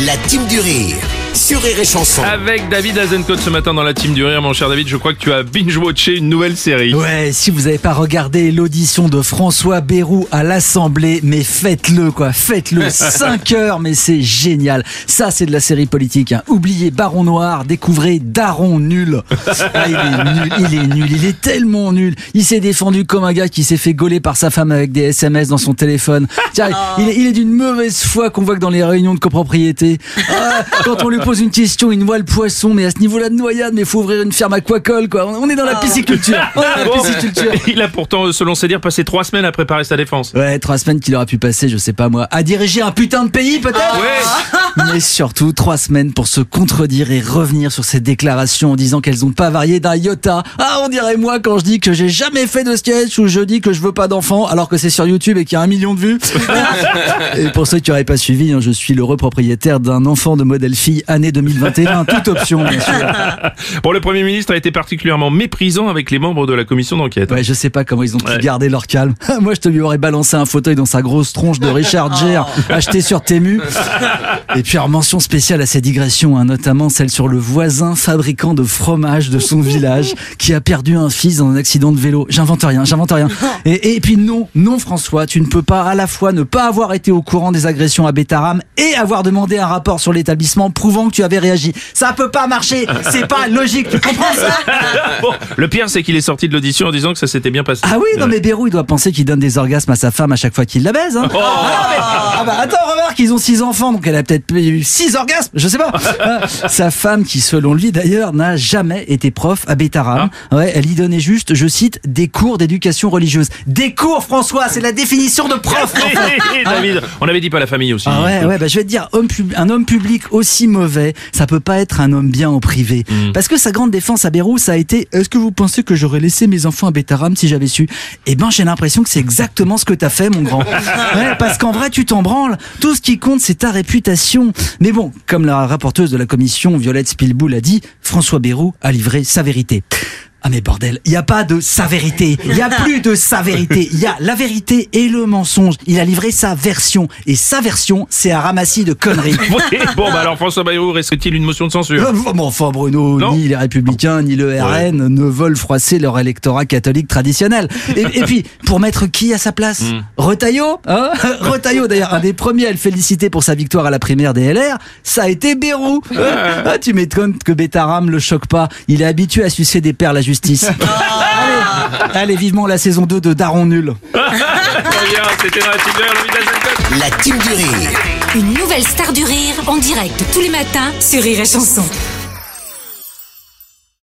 La team du rire sur Rire et Chanson. Avec David Azencote ce matin dans la team du rire. Mon cher David, je crois que tu as binge-watché une nouvelle série. Ouais, si vous n'avez pas regardé l'audition de François Bayrou à l'Assemblée, mais faites-le quoi, faites-le. 5 heures, mais c'est génial. Ça, c'est de la série politique. Oubliez Baron Noir, découvrez Daron Nul. Ah, il est tellement nul. Il s'est défendu comme un gars qui s'est fait gauler par sa femme avec des SMS dans son téléphone. Tiens, il est d'une mauvaise foi qu'on voit que dans les réunions de copropriété. Quand on lui pose une question, il noie le poisson, mais à ce niveau-là de noyade, mais faut ouvrir une ferme aquacole, quoi. On est dans la pisciculture. Il a pourtant, selon ses dires, passé 3 semaines à préparer sa défense. Ouais, 3 semaines qu'il aurait pu passer, je sais pas moi, à diriger un putain de pays, peut-être. Ouais. Mais surtout, 3 semaines pour se contredire et revenir sur ses déclarations en disant qu'elles ont pas varié d'un iota. Ah, on dirait moi quand je dis que j'ai jamais fait de sketch ou je dis que je veux pas d'enfants alors que c'est sur YouTube et qu'il y a 1 million de vues. Et pour ceux qui n'auraient pas suivi, je suis l'heureux propriétaire d'un enfant de modèle fille année 2021, toute option bien sûr. Bon, le Premier ministre a été particulièrement méprisant avec les membres de la commission d'enquête. Ouais, je sais pas comment ils ont pu garder leur calme. Moi, je te lui aurais balancé un fauteuil dans sa grosse tronche de Richard Gere acheté sur Temu. Et puis, alors, mention spéciale à ces digressions, notamment celle sur le voisin fabricant de fromage de son village qui a perdu un fils dans un accident de vélo. J'invente rien. Et puis non, François, tu ne peux pas à la fois ne pas avoir été au courant des agressions à Bétaram et avoir demandé un rapport sur l'établissement prouvant que tu avais réagi. Ça peut pas marcher, c'est pas logique, tu comprends ça? Bon, le pire, c'est qu'il est sorti de l'audition en disant que ça s'était bien passé. Ah oui, non mais Bayrou, il doit penser qu'il donne des orgasmes à sa femme à chaque fois qu'il la baise. Attends, remarque, ils ont 6 enfants, donc elle a peut-être eu 6 orgasmes, je sais pas. Sa femme, qui selon lui d'ailleurs, n'a jamais été prof à Bétaram. Ouais, elle y donnait juste, je cite, des cours d'éducation religieuse. Des cours, François, c'est la définition de prof. David, on avait dit pas la famille aussi. Je vais te dire, un homme public aussi mauvais, ça peut pas être un homme bien en privé. Parce que sa grande défense à Bayrou, ça a été, est-ce que vous pensez que j'aurais laissé mes enfants à Bétaram si j'avais su? Eh ben, j'ai l'impression que c'est exactement ce que t'as fait, mon grand. Ouais, parce qu'en vrai, tu t'en branles. Tout ce qui compte, c'est ta réputation. Mais bon, comme la rapporteuse de la commission, Violette Spilbou, l'a dit, François Bayrou a livré sa vérité. Ah mais bordel, il n'y a pas de sa vérité, il n'y a plus de sa vérité, il y a la vérité et le mensonge. Il a livré sa version, et sa version, c'est un ramassis de conneries. Oui, bon bah alors François Bayrou risque-t-il une motion de censure? Enfin Bruno, non, ni les Républicains ni le RN ne veulent froisser leur électorat catholique traditionnel. Et puis, pour mettre qui à sa place? Retailleau, Retailleau d'ailleurs, un des premiers à le féliciter pour sa victoire à la primaire des LR, ça a été Bayrou. Tu m'étonnes que Bétaram le choque pas, il est habitué à sucer des perles à justice. Allez, vivement la saison 2 de Daron Nul. C'était dans la team du rire, La team du rire. Une nouvelle star du rire en direct tous les matins sur Rire et Chanson.